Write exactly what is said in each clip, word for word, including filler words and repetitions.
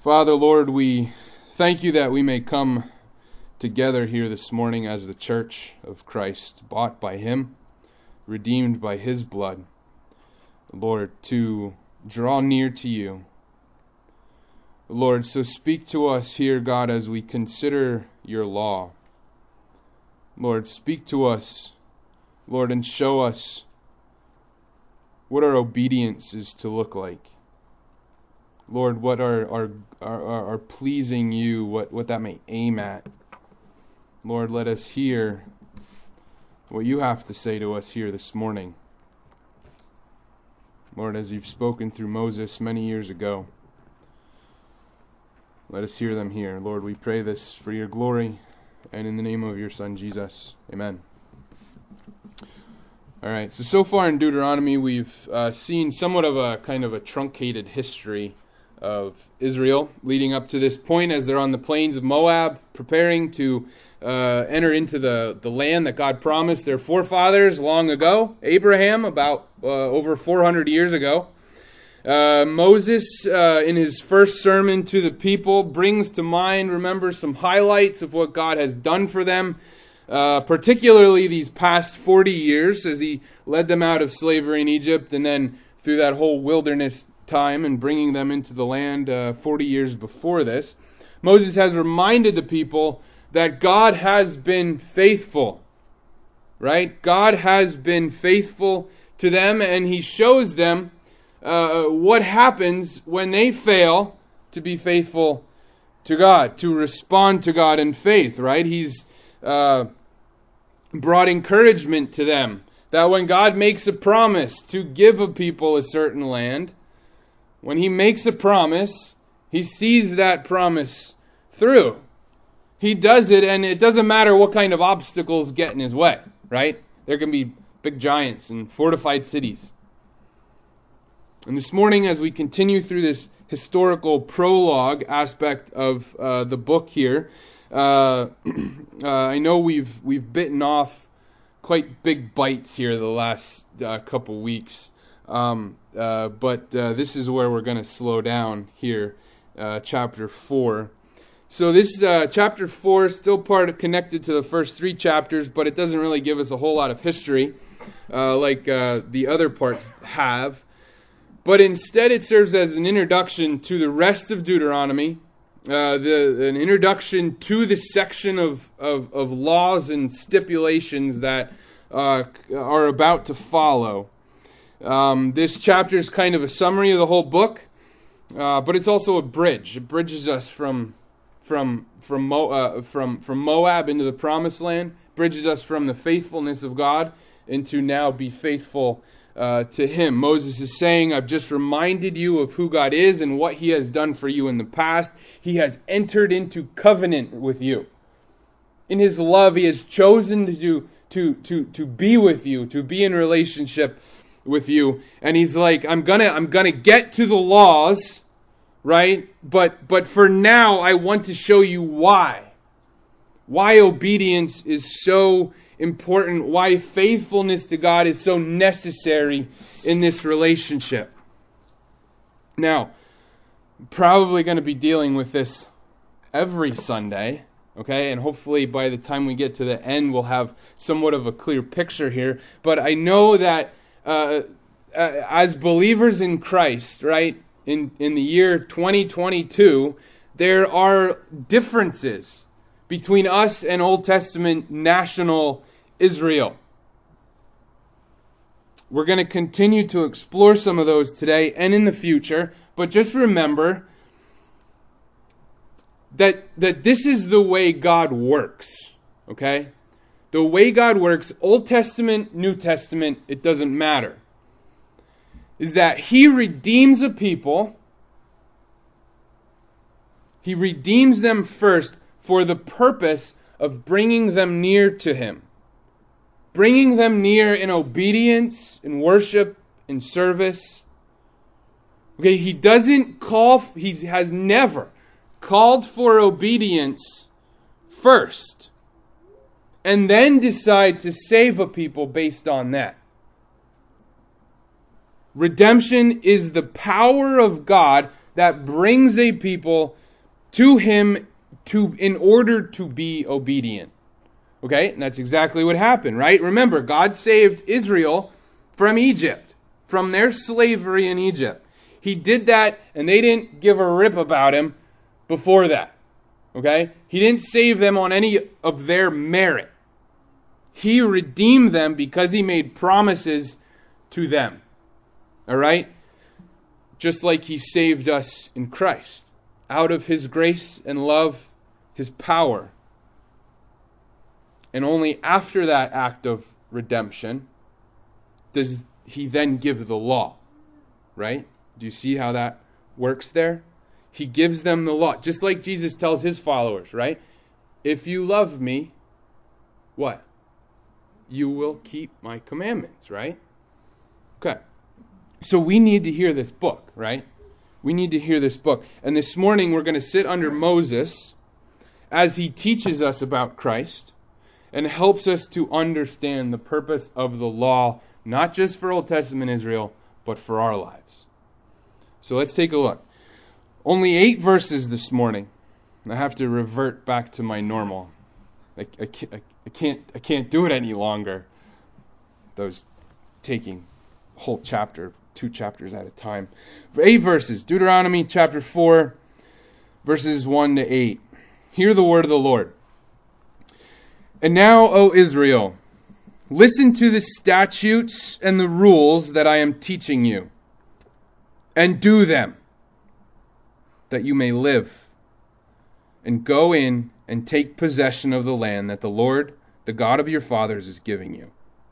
Father, Lord, we thank you that we may come together here this morning as the church of Christ, bought by Him, redeemed by His blood, Lord, to draw near to you. Lord, so speak to us here, God, as we consider your law. Lord, speak to us, Lord, and show us what our obedience is to look like. Lord, what are, are, are, are pleasing you, what, what that may aim at. Lord, let us hear what you have to say to us here this morning. Lord, as you've spoken through Moses many years ago, let us hear them here. Lord, we pray this for your glory and in the name of your Son, Jesus. Amen. All right, so so far in Deuteronomy, we've uh, seen somewhat of a kind of a truncated history of Israel leading up to this point as they're on the plains of Moab, preparing to uh, enter into the, the land that God promised their forefathers long ago, Abraham, about uh, over four hundred years ago. Uh, Moses, uh, in his first sermon to the people, brings to mind, remember, some highlights of what God has done for them, uh, particularly these past forty years as he led them out of slavery in Egypt and then through that whole wilderness time and bringing them into the land uh, forty years before this. Moses has reminded the people that God has been faithful, right? God has been faithful to them, and he shows them uh, what happens when they fail to be faithful to God, to respond to God in faith, right? He's uh, brought encouragement to them that when God makes a promise to give a people a certain land, when he makes a promise, he sees that promise through. He does it, and it doesn't matter what kind of obstacles get in his way, right? There can be big giants and fortified cities. And this morning, as we continue through this historical prologue aspect of uh, the book here, uh, uh, I know we've we've bitten off quite big bites here the last uh, couple weeks. Um, uh, but uh, this is where we're going to slow down here, uh, chapter four. So this uh, chapter four is still part of, connected to the first three chapters, but it doesn't really give us a whole lot of history uh, like uh, the other parts have. But instead it serves as an introduction to the rest of Deuteronomy, uh, the, an introduction to the section of, of, of laws and stipulations that uh, are about to follow. Um, this chapter is kind of a summary of the whole book, uh, but it's also a bridge. It bridges us from from from Mo, uh, from from Moab into the Promised Land. Bridges us from the faithfulness of God into now be faithful uh, to Him. Moses is saying, "I've just reminded you of who God is and what He has done for you in the past. He has entered into covenant with you. In His love, He has chosen to do, to to to be with you, to be in relationship with you." And he's like, I'm gonna I'm gonna get to the laws, right? But but for now I want to show you why. Why obedience is so important, why faithfulness to God is so necessary in this relationship. Now, I'm probably going to be dealing with this every Sunday, okay? And hopefully by the time we get to the end we'll have somewhat of a clear picture here. But I know that Uh, uh, as believers in Christ, right, in, in the year twenty twenty-two, there are differences between us and Old Testament national Israel. We're going to continue to explore some of those today and in the future, but just remember that, that this is the way God works, okay? The way God works, Old Testament, New Testament, it doesn't matter, is that He redeems a people. He redeems them first for the purpose of bringing them near to Him. Bringing them near in obedience, in worship, in service. Okay, He doesn't call, He has never called for obedience first and then decide to save a people based on that. Redemption is the power of God that brings a people to Him to in order to be obedient. Okay? And that's exactly what happened, right? Remember, God saved Israel from Egypt, from their slavery in Egypt. He did that, and they didn't give a rip about Him before that. Okay? He didn't save them on any of their merit. He redeemed them because He made promises to them. Alright? Just like He saved us in Christ. Out of His grace and love, His power. And only after that act of redemption does He then give the law. Right? Do you see how that works there? He gives them the law. Just like Jesus tells His followers, right? If you love me, what? You will keep my commandments, right? Okay. So we need to hear this book, right? We need to hear this book. And this morning we're going to sit under Moses as he teaches us about Christ and helps us to understand the purpose of the law, not just for Old Testament Israel, but for our lives. So let's take a look. Only eight verses this morning. I have to revert back to my normal. I, I, can't, I, I can't I can't do it any longer. Those taking a whole chapter, two chapters at a time. For eight verses. Deuteronomy chapter four, verses one to eight. Hear the word of the Lord. And now, O Israel, listen to the statutes and the rules that I am teaching you, and do them, that you may live, and go in and take possession of the land that the Lord, the God of your fathers, is giving you.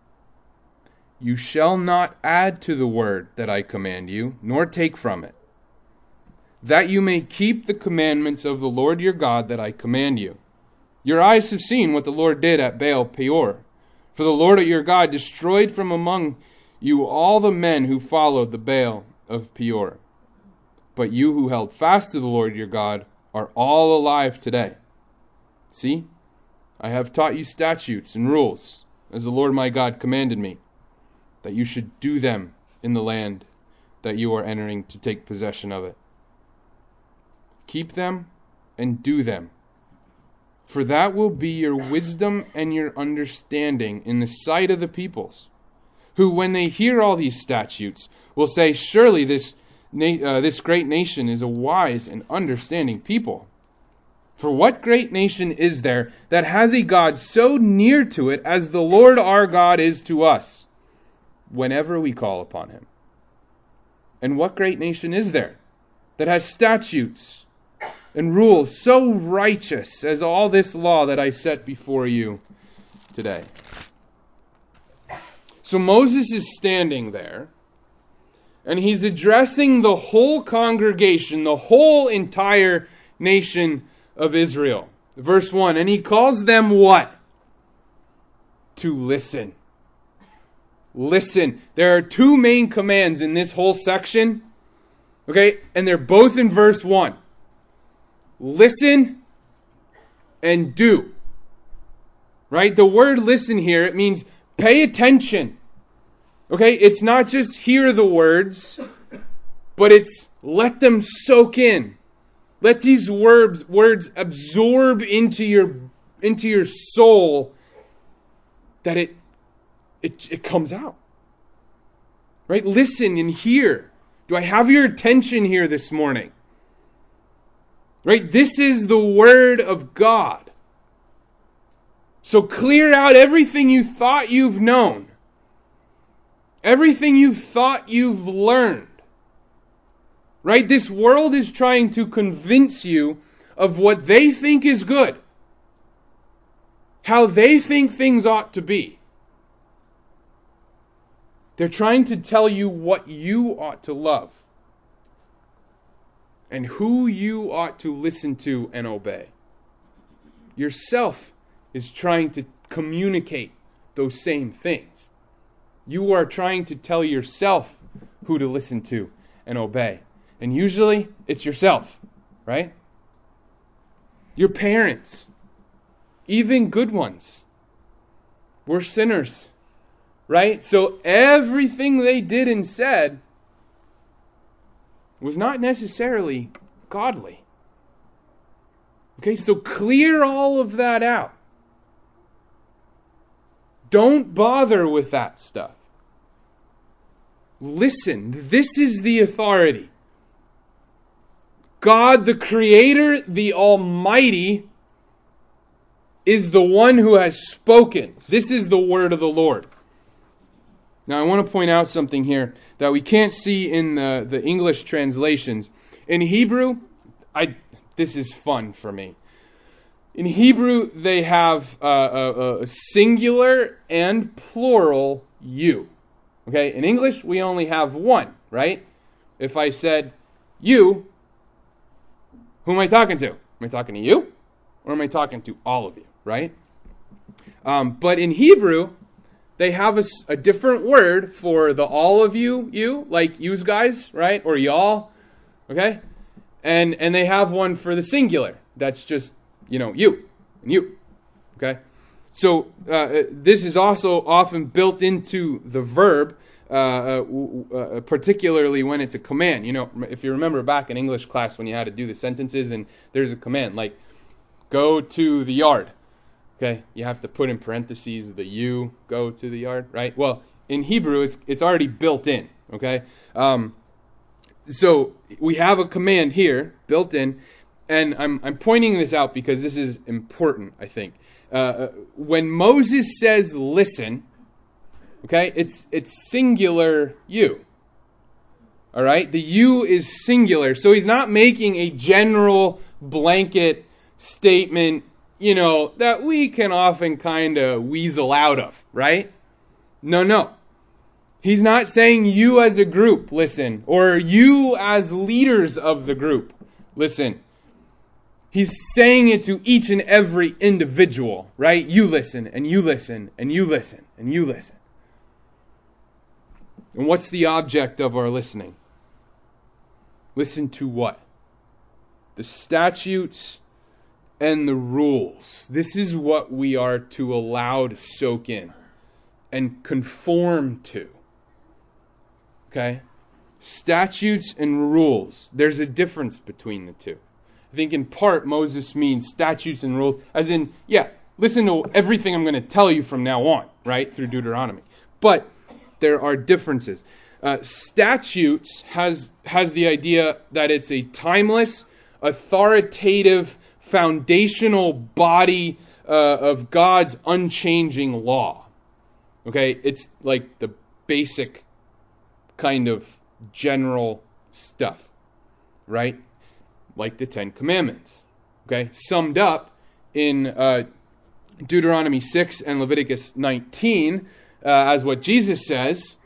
You shall not add to the word that I command you, nor take from it, that you may keep the commandments of the Lord your God that I command you. Your eyes have seen what the Lord did at Baal Peor. For the Lord your God destroyed from among you all the men who followed the Baal of Peor. But you who held fast to the Lord your God are all alive today. See, I have taught you statutes and rules, as the Lord my God commanded me, that you should do them in the land that you are entering to take possession of it. Keep them and do them, for that will be your wisdom and your understanding in the sight of the peoples, who, when they hear all these statutes, will say, surely this uh, this great nation is a wise and understanding people. For what great nation is there that has a God so near to it as the Lord our God is to us, whenever we call upon Him? And what great nation is there that has statutes and rules so righteous as all this law that I set before you today? So Moses is standing there, and he's addressing the whole congregation, the whole entire nation of Israel. Verse one, and he calls them what? To listen. Listen. There are two main commands in this whole section. Okay? And they're both in verse one. Listen and do. Right? The word listen here, it means pay attention. Okay? It's not just hear the words, but it's let them soak in. Let these words words absorb into your into your soul, that it it it comes out. Right? Listen and hear. Do I have your attention here this morning? Right? This is the Word of God. So clear out everything you thought you've known. Everything you thought you've learned. Right? This world is trying to convince you of what they think is good. How they think things ought to be. They're trying to tell you what you ought to love. And who you ought to listen to and obey. Yourself is trying to communicate those same things. You are trying to tell yourself who to listen to and obey. And usually, it's yourself, right? Your parents, even good ones, were sinners, right? So everything they did and said was not necessarily godly. Okay, so clear all of that out. Don't bother with that stuff. Listen, this is the authority. God, the Creator, the Almighty, is the one who has spoken. This is the word of the Lord. Now, I want to point out something here that we can't see in the, the English translations. In Hebrew, I this is fun for me. In Hebrew, they have uh, a, a singular and plural you. Okay, in English, we only have one, right? If I said you, who am I talking to? Am I talking to you? Or am I talking to all of you, right? Um, but in Hebrew, they have a, a different word for the all of you, you, like yous guys, right? Or y'all, okay? And and they have one for the singular. That's just, you know, you and you, okay? So uh, this is also often built into the verb, uh, uh, particularly when it's a command. You know, if you remember back in English class when you had to do the sentences and there's a command like, go to the yard. Okay, you have to put in parentheses the you, go to the yard, right? Well, in Hebrew, it's it's already built in, okay? Um, so we have a command here, built in, and I'm I'm pointing this out because this is important, I think. Uh, when Moses says listen, okay, it's it's singular you. All right? The you is singular. So he's not making a general blanket statement, you know, that we can often kind of weasel out of, right? No, no. He's not saying you as a group, listen, or you as leaders of the group, listen. He's saying it to each and every individual, right? You listen, and you listen, and you listen, and you listen. And what's the object of our listening? Listen to what? The statutes and the rules. This is what we are to allow to soak in and conform to. Okay? Statutes and rules. There's a difference between the two. I think in part Moses means statutes and rules, as in, yeah, listen to everything I'm going to tell you from now on, right, through Deuteronomy. But there are differences. Uh, statutes has has the idea that it's a timeless, authoritative, foundational body uh, of God's unchanging law. Okay, it's like the basic kind of general stuff, right? Like the Ten Commandments. Okay, summed up in uh, Deuteronomy six and Leviticus nineteen uh, as what Jesus says.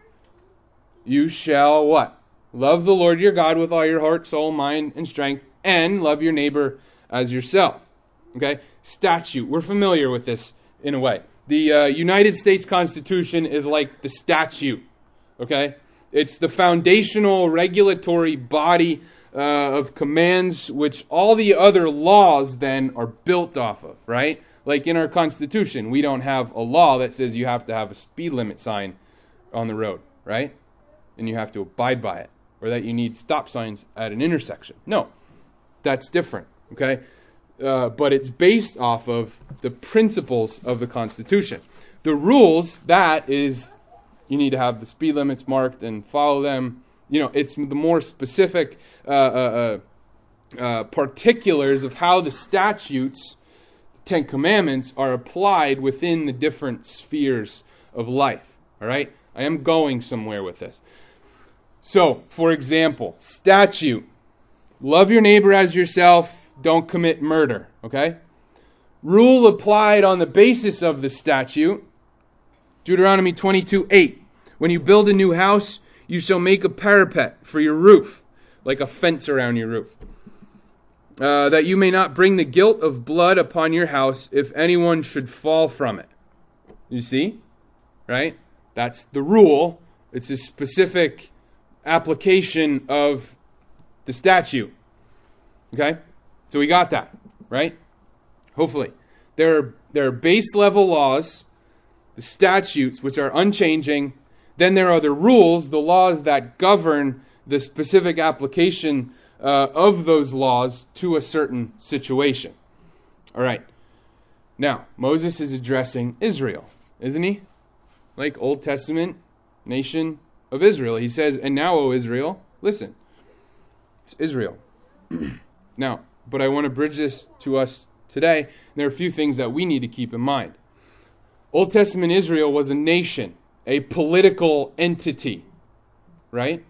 You shall what? Love the Lord your God with all your heart, soul, mind, and strength, and love your neighbor as yourself. Okay? Statute. We're familiar with this in a way. The uh, United States Constitution is like the statute. Okay? It's the foundational regulatory body uh, of commands which all the other laws then are built off of, right? Like in our Constitution, we don't have a law that says you have to have a speed limit sign on the road, right? And you have to abide by it. Or that you need stop signs at an intersection. No, that's different, okay? Uh, but it's based off of the principles of the Constitution. The rules, that is, you need to have the speed limits marked and follow them. You know, it's the more specific uh, uh, uh, particulars of how the statutes, Ten Commandments, are applied within the different spheres of life. All right? I am going somewhere with this. So, for example, statute. Love your neighbor as yourself. Don't commit murder. Okay? Rule applied on the basis of the statute. Deuteronomy twenty-two eight. When you build a new house, you shall make a parapet for your roof, like a fence around your roof, uh, that you may not bring the guilt of blood upon your house if anyone should fall from it. You see? Right? That's the rule. It's a specific application of the statute. Okay? So we got that, right? Hopefully. There are, there are base level laws, the statutes, which are unchanging. Then there are the rules, the laws that govern the specific application uh, of those laws to a certain situation. All right. Now, Moses is addressing Israel, isn't he? Like Old Testament nation of Israel. He says, "And now, O Israel, listen." It's Israel. Now, but I want to bridge this to us today. There are a few things that we need to keep in mind. Old Testament Israel was a nation, a political entity, right?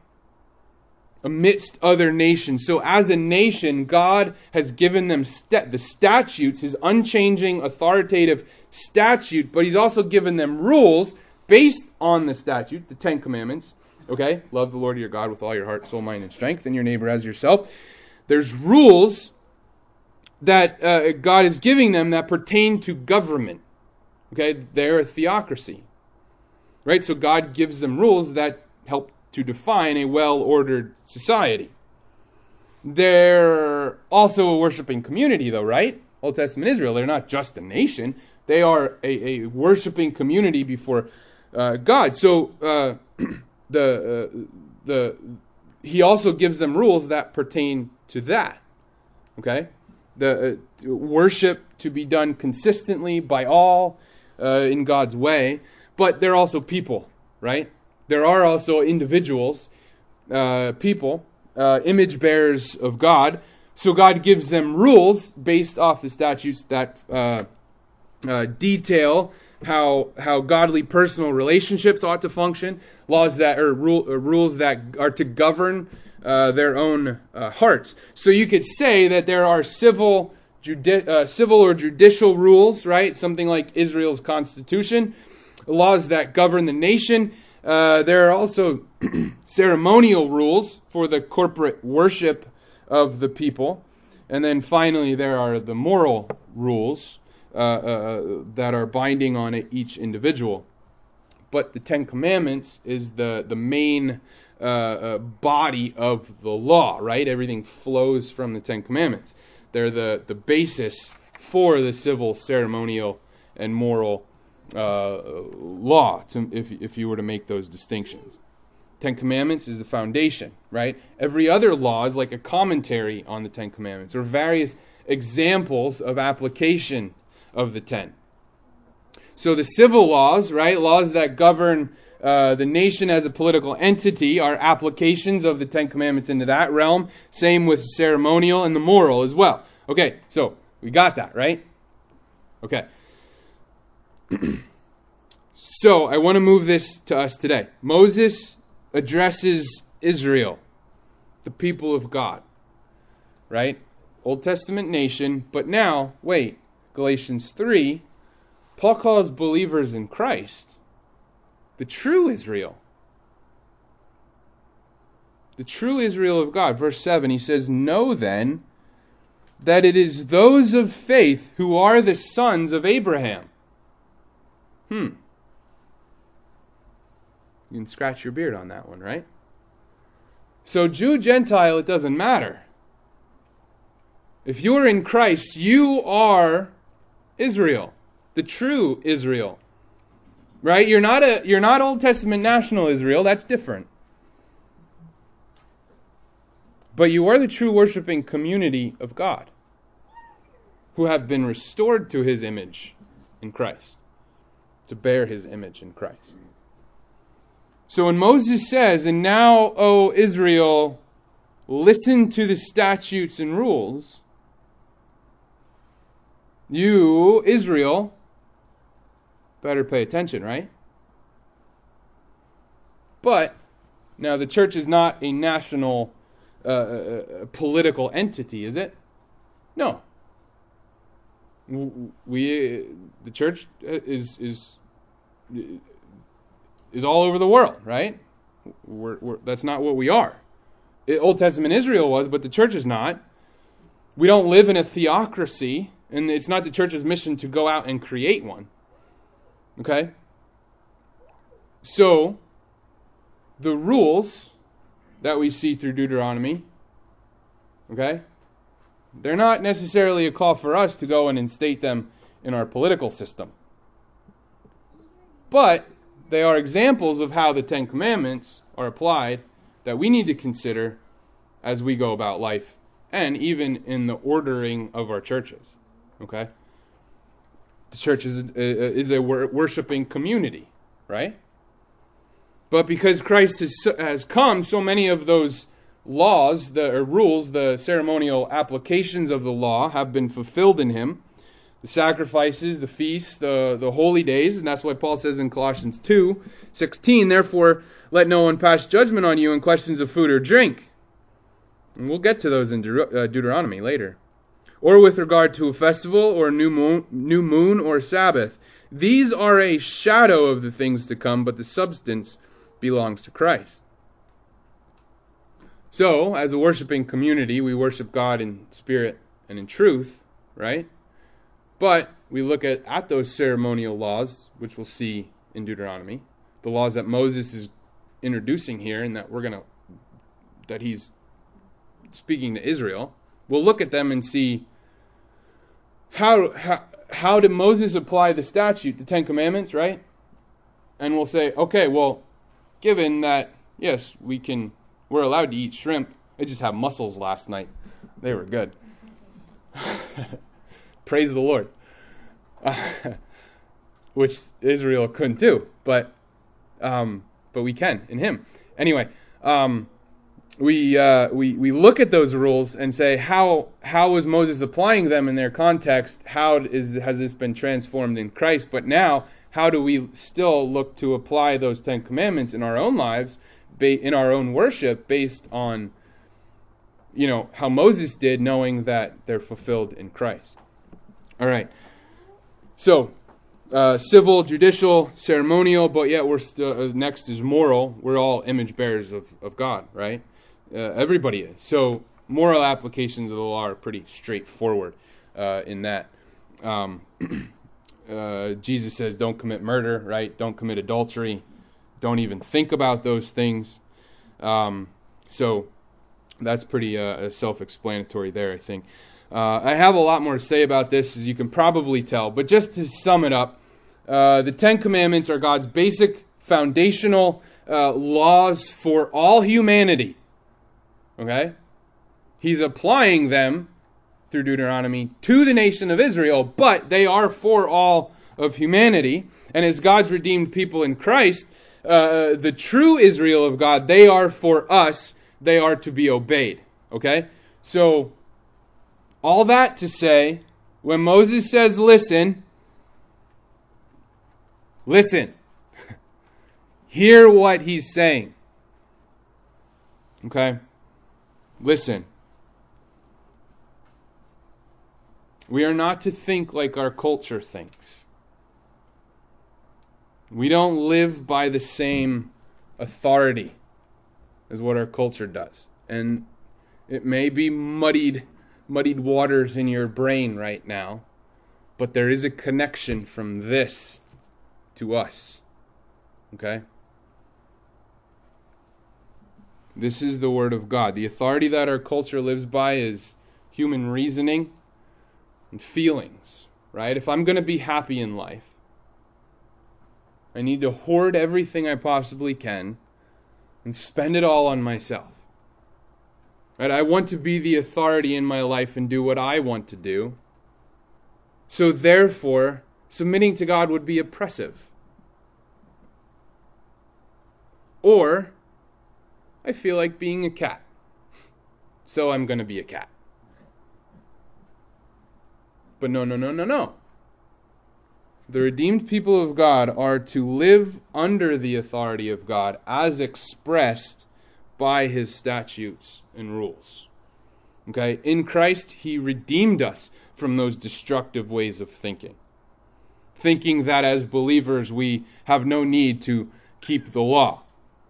Amidst other nations. So as a nation, God has given them st- the statutes, His unchanging, authoritative statute, but He's also given them rules based on the statute, the Ten Commandments. Okay? Love the Lord your God with all your heart, soul, mind, and strength, and your neighbor as yourself. There's rules that uh, God is giving them that pertain to government. Okay? They're a theocracy. Right? So God gives them rules that help to define a well-ordered society. They're also a worshiping community, though, right? Old Testament Israel, they're not just a nation. They are a, a worshiping community before uh, God. So uh, the uh, the He also gives them rules that pertain to that. Okay, the uh, worship to be done consistently by all uh, in God's way, but they're also people, right? There are also individuals, uh, people, uh, image bearers of God. So God gives them rules based off the statutes that uh, uh, detail how how godly personal relationships ought to function, laws that or rule, uh, rules that are to govern uh, their own uh, hearts. So you could say that there are civil, judi- uh, civil or judicial rules, right? Something like Israel's constitution, laws that govern the nation. Uh, there are also ceremonial rules for the corporate worship of the people. And then finally, there are the moral rules uh, uh, that are binding on each individual. But the Ten Commandments is the, the main uh, uh, body of the law, right? Everything flows from the Ten Commandments. They're the, the basis for the civil, ceremonial, and moral Uh, law, to, if if you were to make those distinctions. Ten Commandments is the foundation, right? Every other law is like a commentary on the Ten Commandments, or various examples of application of the Ten. So the civil laws, right, laws that govern uh, the nation as a political entity, are applications of the Ten Commandments into that realm. Same with ceremonial and the moral as well. Okay, so we got that, right? Okay. So, I want to move this to us today. Moses addresses Israel, the people of God, right? Old Testament nation, but now, wait, Galatians three, Paul calls believers in Christ the true Israel. The true Israel of God. Verse seven, he says, "Know then that it is those of faith who are the sons of Abraham." Hmm. You can scratch your beard on that one, right? So Jew, Gentile, it doesn't matter. If you're in Christ, you are Israel, the true Israel. Right? You're not a you're not Old Testament national Israel, that's different. But you are the true worshiping community of God, who have been restored to His image in Christ, to bear His image in Christ. So when Moses says, "And now, O Israel, listen to the statutes and rules," you, Israel, better pay attention, right? But, now the church is not a national uh, political entity, is it? No. We, the church is is is all over the world, right? We're, we're, that's not what we are. Old Testament Israel was, but the church is not. We don't live in a theocracy, and it's not the church's mission to go out and create one. Okay? So, the rules that we see through Deuteronomy, okay, they're not necessarily a call for us to go and instate them in our political system. But they are examples of how the Ten Commandments are applied that we need to consider as we go about life, and even in the ordering of our churches. Okay? The church is a, is a worshiping community, right? But because Christ has, has come, so many of those laws, the or rules, the ceremonial applications of the law have been fulfilled in him. The sacrifices, the feasts, the, the holy days, and that's why Paul says in Colossians two sixteen, therefore let no one pass judgment on you in questions of food or drink. And we'll get to those in Deut- Deuteronomy later. Or with regard to a festival or a new moon, new moon or Sabbath. These are a shadow of the things to come, but the substance belongs to Christ. So, as a worshiping community, we worship God in spirit and in truth, right? But we look at, at those ceremonial laws, which we'll see in Deuteronomy, the laws that Moses is introducing here, and that we're gonna, that he's speaking to Israel. We'll look at them and see how how how did Moses apply the statute, the Ten Commandments, right? And we'll say, okay, well, given that yes, we can, we're allowed to eat shrimp. I just had mussels last night. They were good. Praise the Lord. Uh, which Israel couldn't do, but um, but we can in Him. Anyway, um, we uh, we we look at those rules and say, how how was Moses applying them in their context? How is has this been transformed in Christ? But now, how do we still look to apply those Ten Commandments in our own lives, ba- in our own worship, based on, you know, how Moses did, knowing that they're fulfilled in Christ? All right. So, uh, civil, judicial, ceremonial, but yet we're still, uh, next is moral. We're all image bearers of, of God, right? Uh, everybody is. So, moral applications of the law are pretty straightforward uh, in that. Um, uh, Jesus says, don't commit murder, right? Don't commit adultery. Don't even think about those things. Um, so, that's pretty uh, self-explanatory there, I think. Uh, I have a lot more to say about this, as you can probably tell. But just to sum it up, uh, the Ten Commandments are God's basic foundational uh, laws for all humanity. Okay? He's applying them through Deuteronomy to the nation of Israel, but they are for all of humanity. And as God's redeemed people in Christ, uh, the true Israel of God, they are for us. They are to be obeyed. Okay? So, all that to say, when Moses says listen, listen. Hear what he's saying. Okay? Listen. We are not to think like our culture thinks. We don't live by the same authority as what our culture does. And it may be muddied muddied waters in your brain right now, but there is a connection from this to us. Okay? This is the Word of God. The authority that our culture lives by is human reasoning and feelings, right? If I'm going to be happy in life, I need to hoard everything I possibly can and spend it all on myself. Right? I want to be the authority in my life and do what I want to do. So therefore, submitting to God would be oppressive. Or, I feel like being a cat. So I'm going to be a cat. But no, no, no, no, no. The redeemed people of God are to live under the authority of God as expressed by His statutes and rules. Okay? In Christ, He redeemed us from those destructive ways of thinking. Thinking that as believers we have no need to keep the law.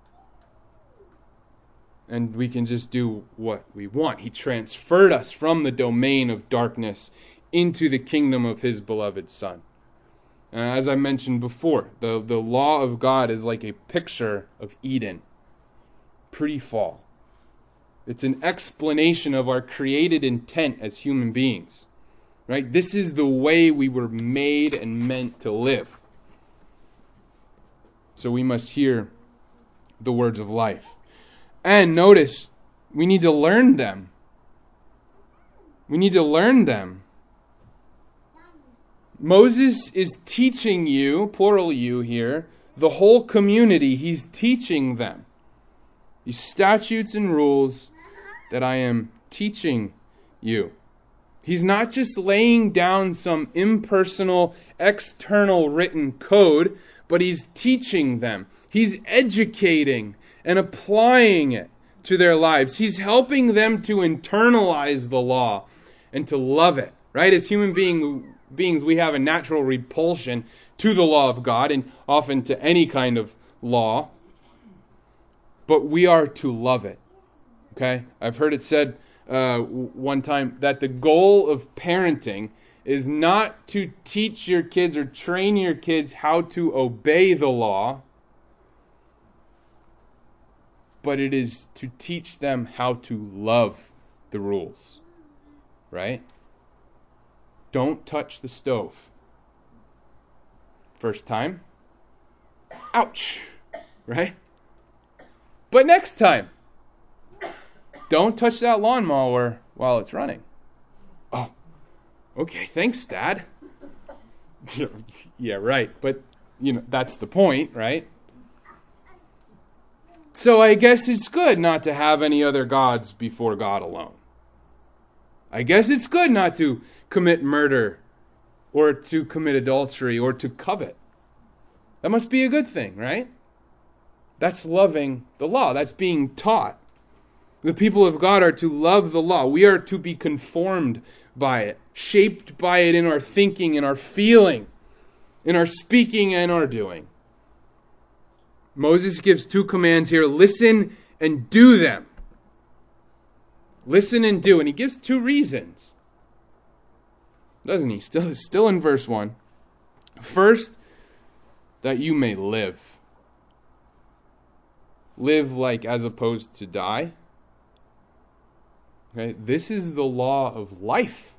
And we can just do what we want. He transferred us from the domain of darkness into the kingdom of His beloved Son. Uh, as I mentioned before, the, the law of God is like a picture of Eden. Pre-fall. It's an explanation of our created intent as human beings. Right? This is the way we were made and meant to live. So we must hear the words of life. And notice, we need to learn them. We need to learn them. Moses is teaching you, plural you here, the whole community. He's teaching them these statutes and rules that I am teaching you. He's not just laying down some impersonal, external written code, but he's teaching them. He's educating and applying it to their lives. He's helping them to internalize the law and to love it. Right? As human being, beings, we have a natural repulsion to the law of God and often to any kind of law. But we are to love it. Okay? I've heard it said uh, one time that the goal of parenting is not to teach your kids or train your kids how to obey the law, but it is to teach them how to love the rules. Right? Don't touch the stove. First time, ouch, right? But next time, don't touch that lawnmower while it's running. Oh, okay, thanks, Dad. Yeah, right, but, you know, that's the point, right? So I guess it's good not to have any other gods before God alone. I guess it's good not to commit murder or to commit adultery or to covet. That must be a good thing, right? That's loving the law. That's being taught. The people of God are to love the law. We are to be conformed by it, shaped by it in our thinking, in our feeling, in our speaking and our doing. Moses gives two commands here. Listen and do them. Listen and do. And he gives two reasons. Doesn't he? Still, still in verse one. First, that you may live. Live like as opposed to die. Okay, this is the law of life.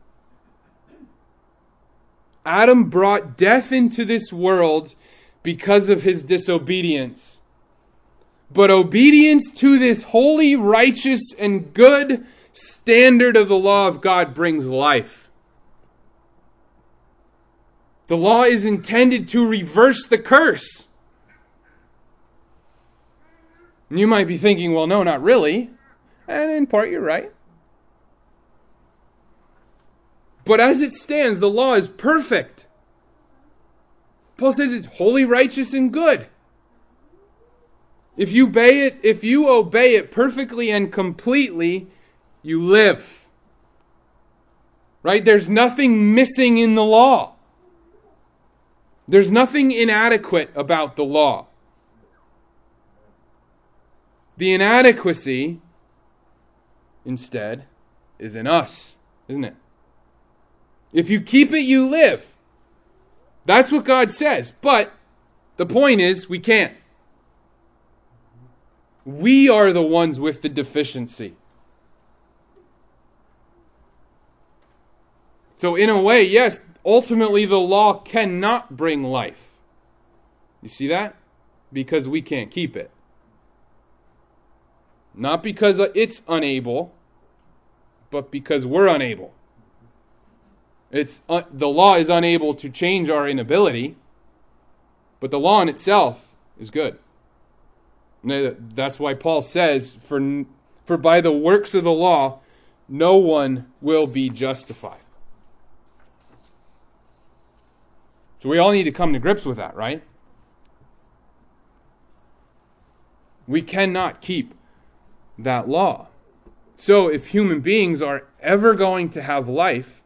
Adam brought death into this world because of his disobedience. But obedience to this holy, righteous, and good standard of the law of God brings life. The law is intended to reverse the curse. And you might be thinking, well, no, not really. And in part, you're right. But as it stands, the law is perfect. Paul says it's holy, righteous, and good. If you obey it, if you obey it perfectly and completely, you live. Right? There's nothing missing in the law. There's nothing inadequate about the law. The inadequacy, instead, is in us, isn't it? If you keep it, you live. That's what God says. But the point is, we can't. We are the ones with the deficiency. So in a way, yes, ultimately the law cannot bring life. You see that? Because we can't keep it. Not because it's unable, but because we're unable. It's uh, the law is unable to change our inability, but the law in itself is good. And that's why Paul says, for, for by the works of the law, no one will be justified. So we all need to come to grips with that, right? We cannot keep that law. So if human beings are ever going to have life,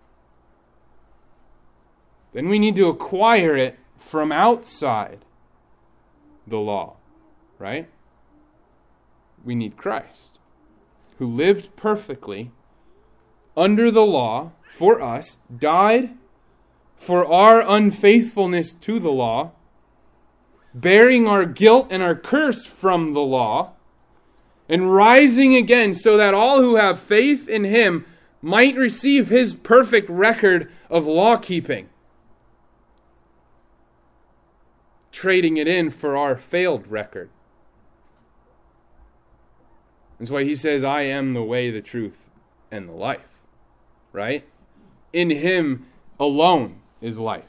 then we need to acquire it from outside the law, right? We need Christ, who lived perfectly under the law for us, died for our unfaithfulness to the law, bearing our guilt and our curse from the law, and rising again so that all who have faith in Him might receive His perfect record of law-keeping, trading it in for our failed record. That's why he says, I am the way, the truth, and the life. Right? In him alone is life.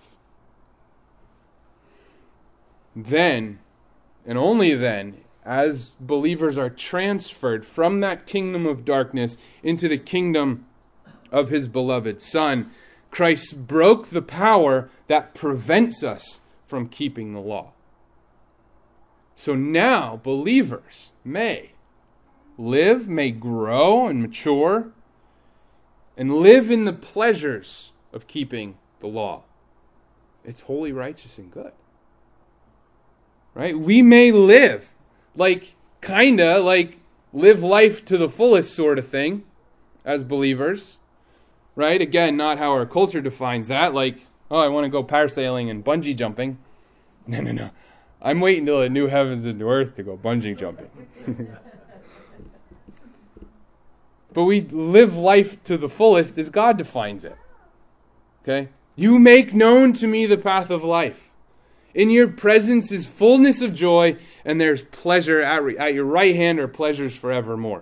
Then, and only then, as believers are transferred from that kingdom of darkness into the kingdom of his beloved Son, Christ broke the power that prevents us from keeping the law. So now believers may live, may grow and mature, and live in the pleasures of keeping the law. It's holy, righteous, and good. Right? We may live like, kinda like, live life to the fullest sort of thing as believers. Right? Again, not how our culture defines that. Like, oh, I want to go parasailing and bungee jumping. No, no, no. I'm waiting till the new heavens and new earth to go bungee jumping. But we live life to the fullest as God defines it. Okay? You make known to me the path of life. In your presence is fullness of joy, and there's pleasure at, re- at your right hand are pleasures forevermore.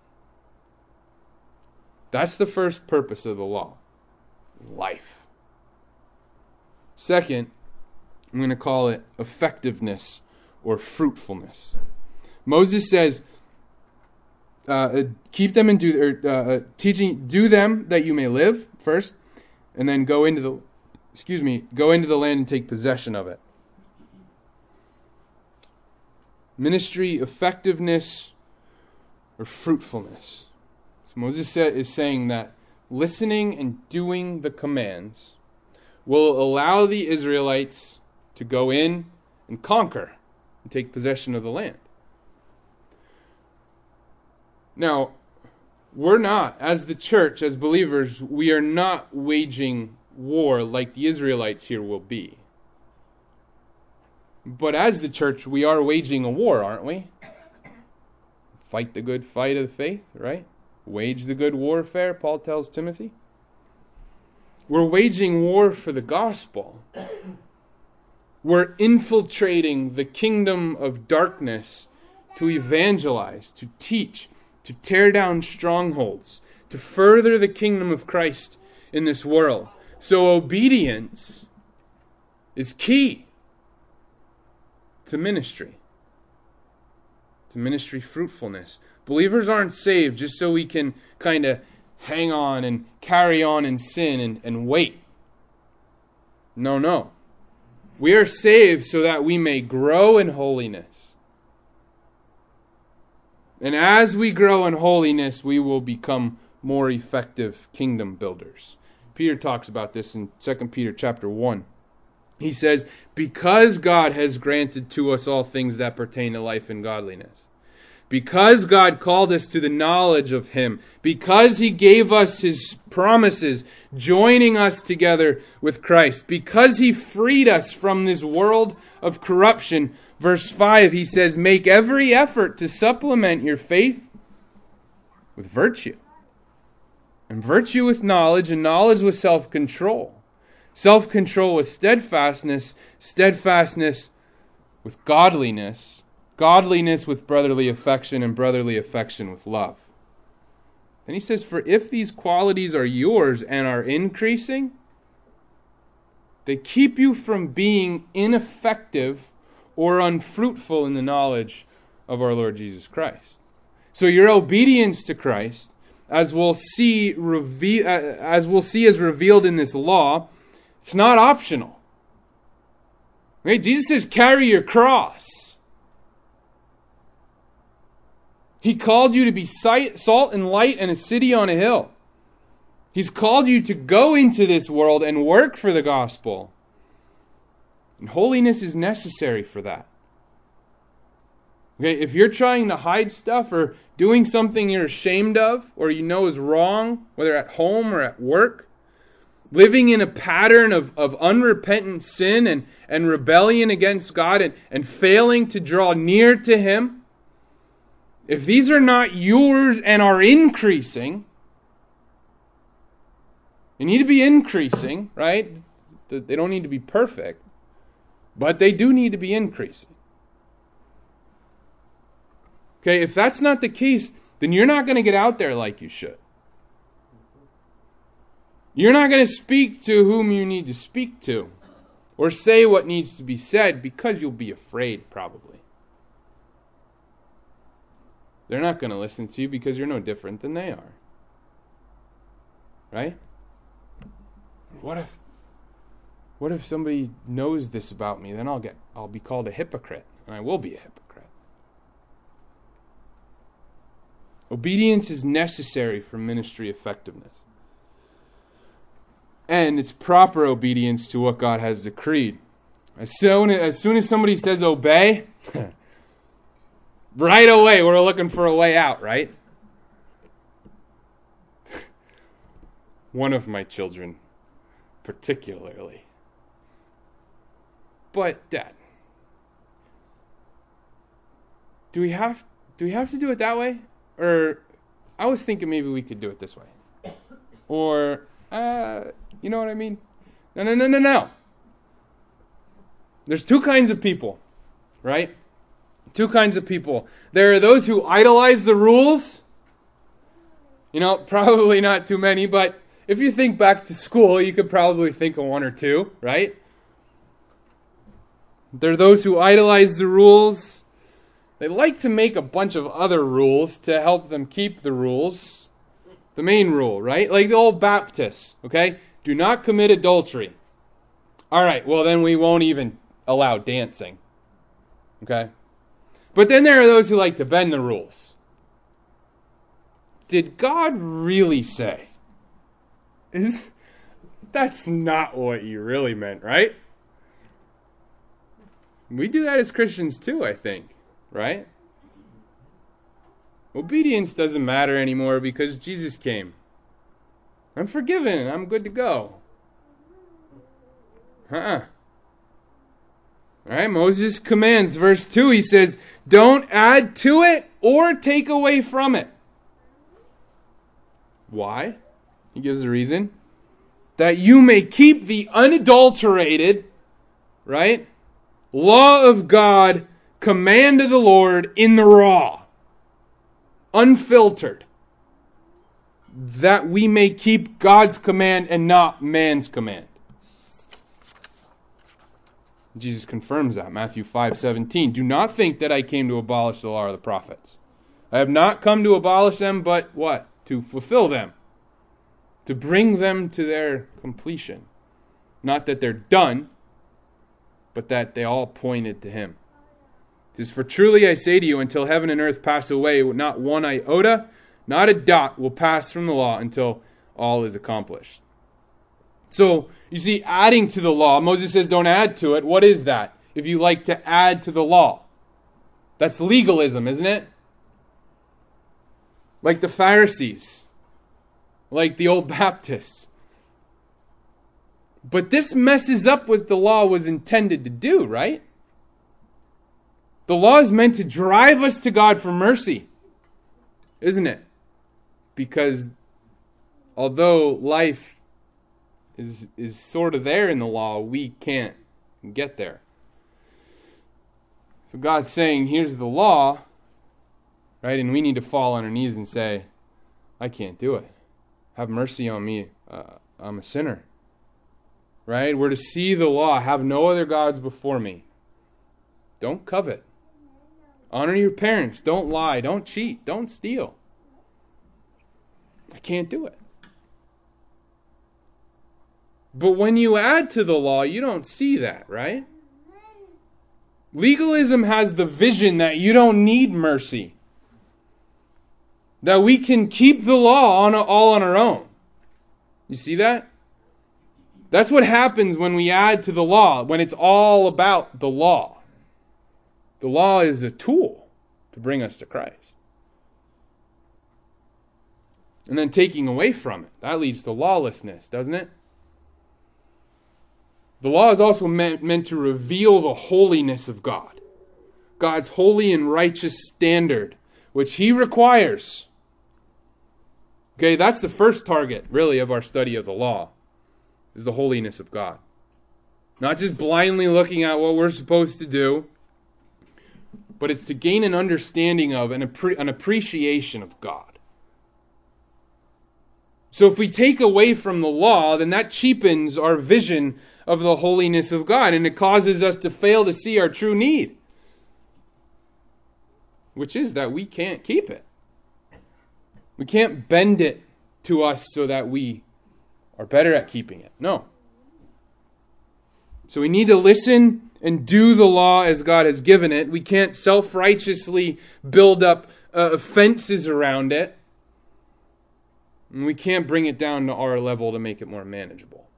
That's the first purpose of the law. Life. Second, I'm going to call it effectiveness or fruitfulness. Moses says, uh, keep them and do, or, uh, teaching, do them that you may live first, and then go into the, excuse me, go into the land and take possession of it. Ministry, effectiveness, or fruitfulness. So Moses is saying that listening and doing the commands will allow the Israelites to go in and conquer and take possession of the land. Now, we're not, as the church, as believers, we are not waging war like the Israelites here will be. But as the church, we are waging a war, aren't we? Fight the good fight of the faith, right? Wage the good warfare, Paul tells Timothy. We're waging war for the gospel. We're infiltrating the kingdom of darkness to evangelize, to teach, to tear down strongholds, to further the kingdom of Christ in this world. So obedience is key to ministry, to ministry fruitfulness. Believers aren't saved just so we can kind of hang on and carry on in sin and, and wait. No, no. We are saved so that we may grow in holiness. And as we grow in holiness, we will become more effective kingdom builders. Peter talks about this in Second Peter chapter one. He says, because God has granted to us all things that pertain to life and godliness. Because God called us to the knowledge of Him. Because He gave us His promises, joining us together with Christ. Because He freed us from this world of corruption. Verse five, He says, make every effort to supplement your faith with virtue. And virtue with knowledge, and knowledge with self-control. Self-control with steadfastness, steadfastness with godliness, godliness with brotherly affection, and brotherly affection with love. And he says, for if these qualities are yours and are increasing, they keep you from being ineffective or unfruitful in the knowledge of our Lord Jesus Christ. So your obedience to Christ, as we'll see, reve- as we'll see as revealed in this law, it's not optional. Right? Jesus says, carry your cross. He called you to be salt and light and a city on a hill. He's called you to go into this world and work for the gospel. And holiness is necessary for that. Okay, if you're trying to hide stuff or doing something you're ashamed of or you know is wrong, whether at home or at work, living in a pattern of, of unrepentant sin and, and rebellion against God and, and failing to draw near to Him, if these are not yours and are increasing, they need to be increasing, right? They don't need to be perfect, but they do need to be increasing. Okay, if that's not the case, then you're not going to get out there like you should. You're not going to speak to whom you need to speak to, or say what needs to be said, because you'll be afraid, probably. They're not going to listen to you because you're no different than they are. Right? What if what if somebody knows this about me? Then I'll get I'll be called a hypocrite, and I will be a hypocrite. Obedience is necessary for ministry effectiveness. And it's proper obedience to what God has decreed. As soon as, soon as somebody says obey, right away we're looking for a way out, right? One of my children, particularly. But, Dad, do we have do we have to do it that way? Or I was thinking maybe we could do it this way. Or, uh, you know what I mean? No, no, no, no, no. There's two kinds of people, right? Two kinds of people. There are those who idolize the rules. You know, probably not too many, but if you think back to school, you could probably think of one or two, right? There are those who idolize the rules. They like to make a bunch of other rules to help them keep the rules. The main rule, right? Like the old Baptists, okay? Do not commit adultery. All right, well then we won't even allow dancing. Okay? But then there are those who like to bend the rules. Did God really say? Is, that's not what you really meant, right? We do that as Christians too, I think, right? Obedience doesn't matter anymore because Jesus came. I'm forgiven. I'm good to go. Uh-uh. Alright, Moses commands, verse two, he says, don't add to it or take away from it. Why? He gives a reason. That you may keep the unadulterated, right, law of God, command of the Lord in the raw, unfiltered. That we may keep God's command and not man's command. Jesus confirms that. Matthew five seventeen. Do not think that I came to abolish the law or the prophets. I have not come to abolish them, but what? To fulfill them. To bring them to their completion. Not that they're done, but that they all pointed to Him. It says, for truly I say to you, until heaven and earth pass away, not one iota, not a dot will pass from the law until all is accomplished. So, you see, adding to the law, Moses says don't add to it. What is that? If you like to add to the law. That's legalism, isn't it? Like the Pharisees. Like the old Baptists. But this messes up what the law was intended to do, right? The law is meant to drive us to God for mercy. Isn't it? Because although life is is sort of there in the law, we can't get there. So God's saying, here's the law, right? And we need to fall on our knees and say, I can't do it. Have mercy on me. Uh, I'm a sinner. Right? We're to see the law. Have no other gods before me. Don't covet. Honor your parents. Don't lie. Don't cheat. Don't steal. I can't do it. But when you add to the law, you don't see that, right? Legalism has the vision that you don't need mercy. That we can keep the law on all on our own. You see that? That's what happens when we add to the law, when it's all about the law. The law is a tool to bring us to Christ. And then taking away from it, that leads to lawlessness, doesn't it? The law is also meant, meant to reveal the holiness of God. God's holy and righteous standard, which He requires. Okay, that's the first target, really, of our study of the law, is the holiness of God. Not just blindly looking at what we're supposed to do, but it's to gain an understanding of and appre- an appreciation of God. So if we take away from the law, then that cheapens our vision of the holiness of God, and it causes us to fail to see our true need, which is that we can't keep it. We can't bend it to us so that we are better at keeping it. No. So we need to listen and do the law as God has given it. We can't self-righteously build up uh, fences around it. And we can't bring it down to our level to make it more manageable.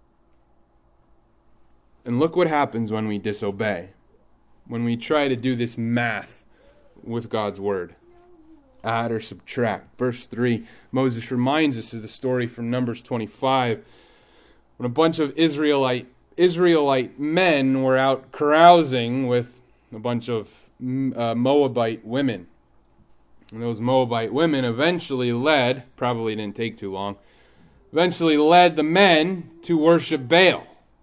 And look what happens when we disobey. When we try to do this math with God's word. Add or subtract. Verse three, Moses reminds us of the story from Numbers twenty-five, when a bunch of Israelite Israelite men were out carousing with a bunch of uh, Moabite women. And those Moabite women eventually led, probably didn't take too long, eventually led the men to worship Baal.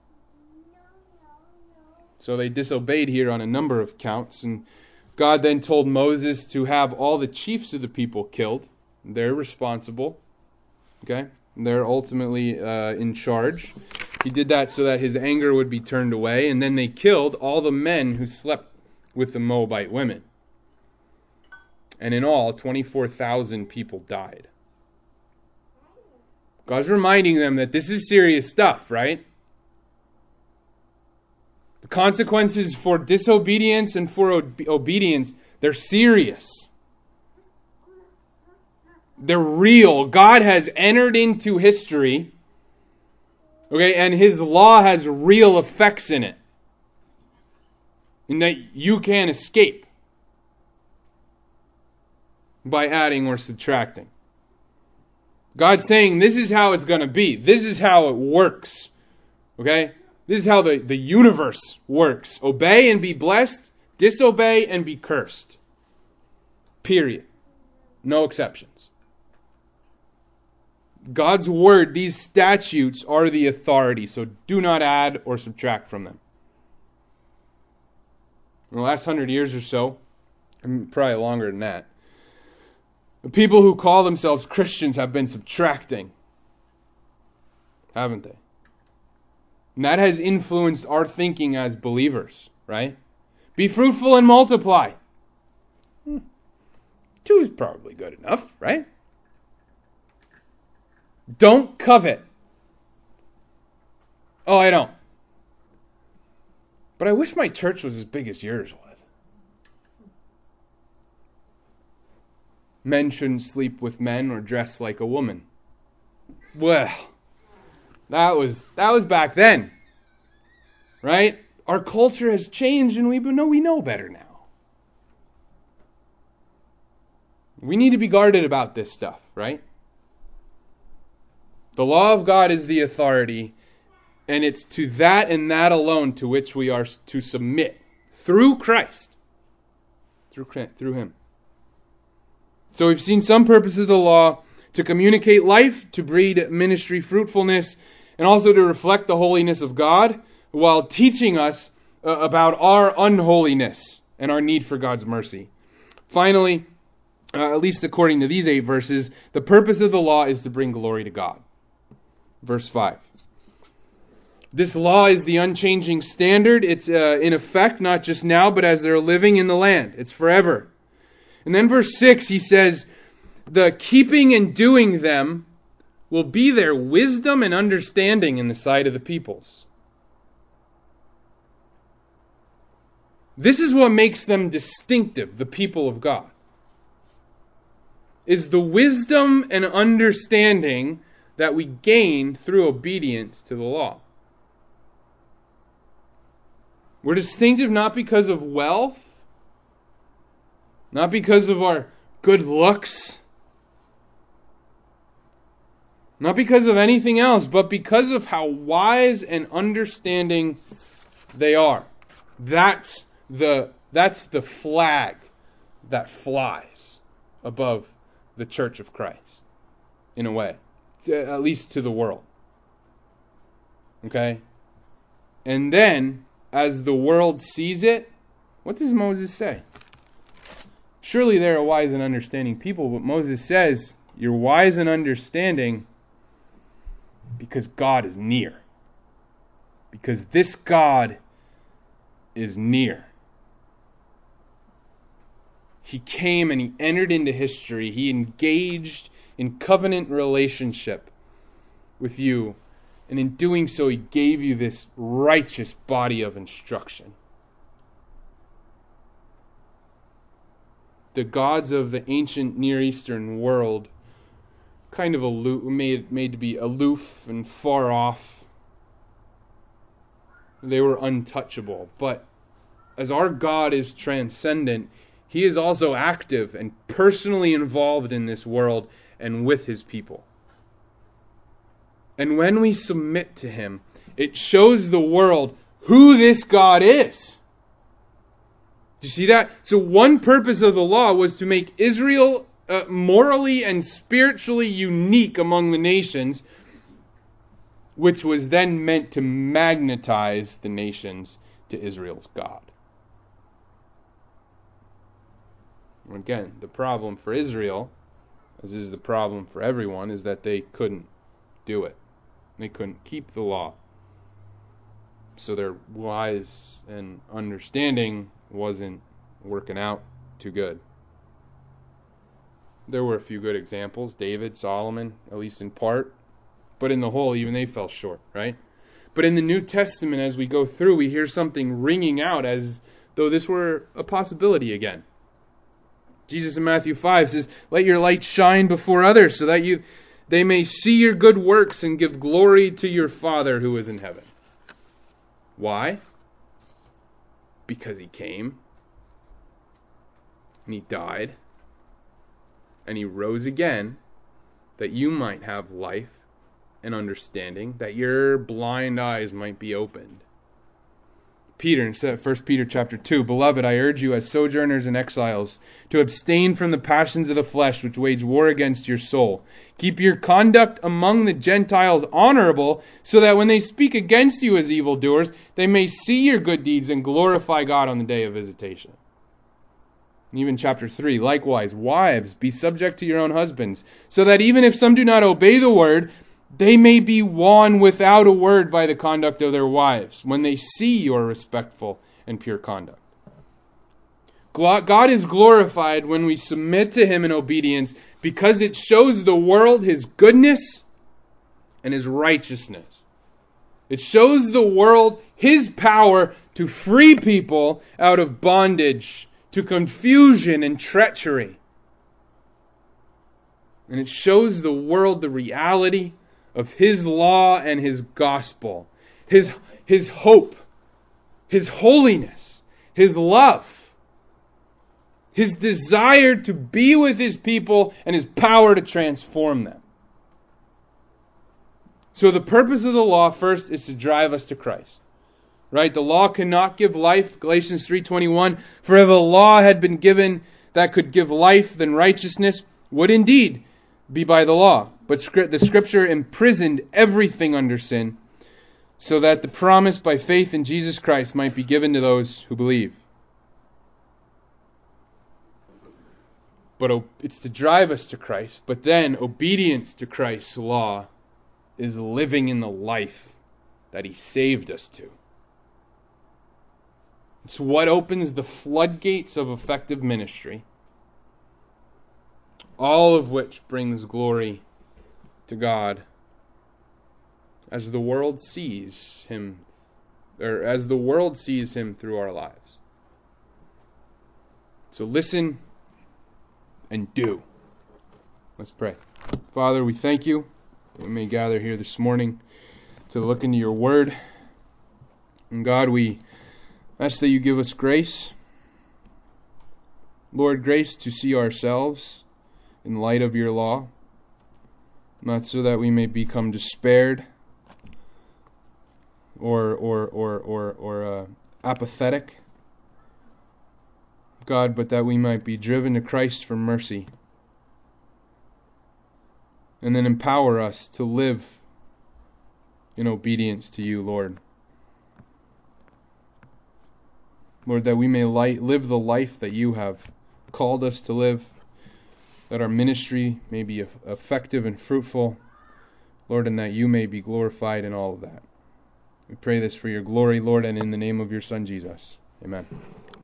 So they disobeyed here on a number of counts, and God then told Moses to have all the chiefs of the people killed. They're responsible. Okay? They're ultimately uh, in charge. He did that so that his anger would be turned away, and then they killed all the men who slept with the Moabite women. And in all, twenty-four thousand people died. God's reminding them that this is serious stuff, right? The consequences for disobedience and for obe- obedience, they're serious. They're real. God has entered into history, okay, and His law has real effects in it. And that you can't escape by adding or subtracting. God's saying this is how it's going to be. This is how it works. Okay? This is how the, the universe works. Obey and be blessed. Disobey and be cursed. Period. No exceptions. God's word, these statutes are the authority, so do not add or subtract from them. In the last hundred years or so, probably longer than that, the people who call themselves Christians have been subtracting, haven't they? And that has influenced our thinking as believers, right? Be fruitful and multiply. Hmm. Two is probably good enough, right? Don't covet. Oh, I don't. But I wish my church was as big as yours was. Men shouldn't sleep with men or dress like a woman. Well, that was that was back then. Right? Our culture has changed and we know we know better now. We need to be guarded about this stuff, right? The law of God is the authority, and it's to that and that alone to which we are to submit through Christ. Through through Him. So we've seen some purpose of the law to communicate life, to breed ministry fruitfulness, and also to reflect the holiness of God while teaching us uh, about our unholiness and our need for God's mercy. Finally, uh, at least according to these eight verses, the purpose of the law is to bring glory to God. Verse five. This law is the unchanging standard. It's uh, in effect not just now, but as they're living in the land. It's forever. And then verse six, he says, the keeping and doing them will be their wisdom and understanding in the sight of the peoples. This is what makes them distinctive, the people of God. Is the wisdom and understanding that we gain through obedience to the law. We're distinctive not because of wealth, not because of our good looks, not because of anything else, but because of how wise and understanding they are. That's the that's the flag that flies above the Church of Christ, in a way, at least to the world. Okay? And then, as the world sees it, what does Moses say? Surely they are wise and understanding people, but Moses says, you're wise and understanding because God is near. Because this God is near. He came and he entered into history. He engaged in covenant relationship with you. And in doing so, he gave you this righteous body of instruction. The gods of the ancient Near Eastern world, kind of aloof, made, made to be aloof and far off. They were untouchable. But as our God is transcendent, he is also active and personally involved in this world and with his people. And when we submit to him, it shows the world who this God is. Do you see that? So one purpose of the law was to make Israel uh, morally and spiritually unique among the nations, which was then meant to magnetize the nations to Israel's God. Again, the problem for Israel, as is the problem for everyone, is that they couldn't do it. They couldn't keep the law. So their wise and understanding wasn't working out too good. There were a few good examples, David, Solomon, at least in part. But in the whole, even they fell short, right? But in the New Testament, as we go through, we hear something ringing out as though this were a possibility again. Jesus in Matthew five says, let your light shine before others so that you they may see your good works and give glory to your Father who is in heaven. Why? Because he came and he died and he rose again that you might have life and understanding, that your blind eyes might be opened. Peter, in First Peter chapter two, Beloved, I urge you as sojourners and exiles to abstain from the passions of the flesh which wage war against your soul. Keep your conduct among the Gentiles honorable, so that when they speak against you as evildoers, they may see your good deeds and glorify God on the day of visitation. And even chapter three, likewise, wives, be subject to your own husbands, so that even if some do not obey the word, they may be won without a word by the conduct of their wives, when they see your respectful and pure conduct. God is glorified when we submit to him in obedience, because it shows the world his goodness and his righteousness. It shows the world his power to free people out of bondage, to confusion and treachery. And it shows the world the reality of his law and his gospel, his, his hope, his holiness, his love, his desire to be with his people, and his power to transform them. So the purpose of the law first is to drive us to Christ. Right? The law cannot give life. Galatians three twenty-one, for if a law had been given that could give life, then righteousness would indeed be by the law. But the Scripture imprisoned everything under sin, so that the promise by faith in Jesus Christ might be given to those who believe. But it's to drive us to Christ. But then obedience to Christ's law is living in the life that he saved us to. It's what opens the floodgates of effective ministry, all of which brings glory to God as the world sees him, or as the world sees him through our lives. So listen and do. Let's pray. Father, we thank you that we may gather here this morning to look into your word. And God, we ask that you give us grace. Lord, grace to see ourselves in light of your law, not so that we may become despaired or or or or, or uh, apathetic, God, but that we might be driven to Christ for mercy, and then empower us to live in obedience to you, Lord. Lord, that we may light, live the life that you have called us to live, that our ministry may be effective and fruitful, Lord, and that you may be glorified in all of that. We pray this for your glory, Lord, and in the name of your Son, Jesus. Amen.